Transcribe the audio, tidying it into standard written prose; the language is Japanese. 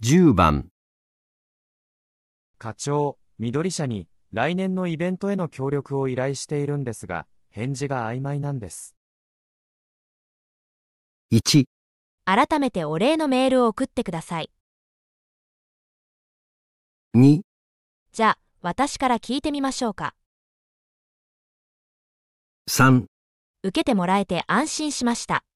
10番。 課長、緑社に来年のイベントへの協力を依頼しているんですが、返事が曖昧なんです。 1、 改めてお礼のメールを送ってください。 2、 じゃあ、私から聞いてみましょうか。 3 受けてもらえて安心しました。